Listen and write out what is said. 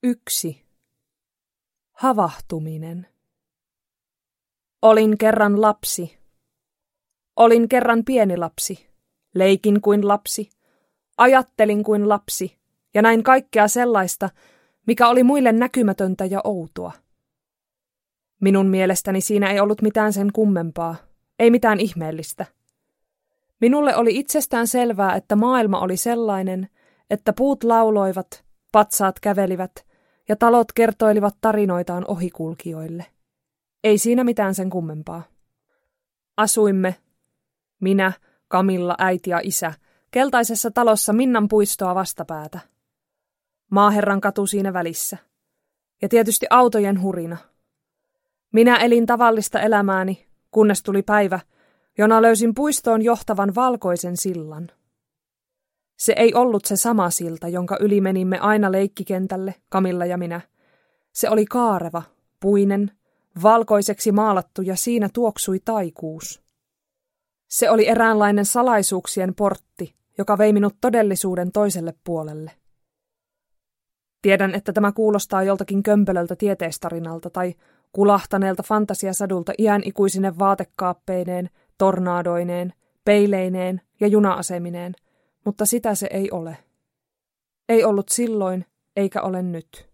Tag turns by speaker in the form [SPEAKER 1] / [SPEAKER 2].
[SPEAKER 1] 1. Havahtuminen. Olin kerran lapsi. Olin kerran pieni lapsi. Leikin kuin lapsi. Ajattelin kuin lapsi. Ja näin kaikkea sellaista, mikä oli muille näkymätöntä ja outoa. Minun mielestäni siinä ei ollut mitään sen kummempaa. Ei mitään ihmeellistä. Minulle oli itsestään selvää, että maailma oli sellainen, että puut lauloivat, patsaat kävelivät ja talot kertoilivat tarinoitaan ohikulkijoille. Ei siinä mitään sen kummempaa. Asuimme, minä, Camilla, äiti ja isä, keltaisessa talossa Minnan puistoa vastapäätä. Maaherran katu siinä välissä. Ja tietysti autojen hurina. Minä elin tavallista elämääni, kunnes tuli päivä, jona löysin puistoon johtavan valkoisen sillan. Se ei ollut se sama silta, jonka yli menimme aina leikkikentälle, Camilla ja minä. Se oli kaareva, puinen, valkoiseksi maalattu ja siinä tuoksui taikuus. Se oli eräänlainen salaisuuksien portti, joka vei minut todellisuuden toiselle puolelle. Tiedän, että tämä kuulostaa joltakin kömpelöltä tieteistarinalta tai kulahtaneelta fantasiasadulta iän ikuisine vaatekaappeineen, tornaadoineen, peileineen ja juna-asemineen, mutta sitä se ei ole. Ei ollut silloin, eikä ole nyt.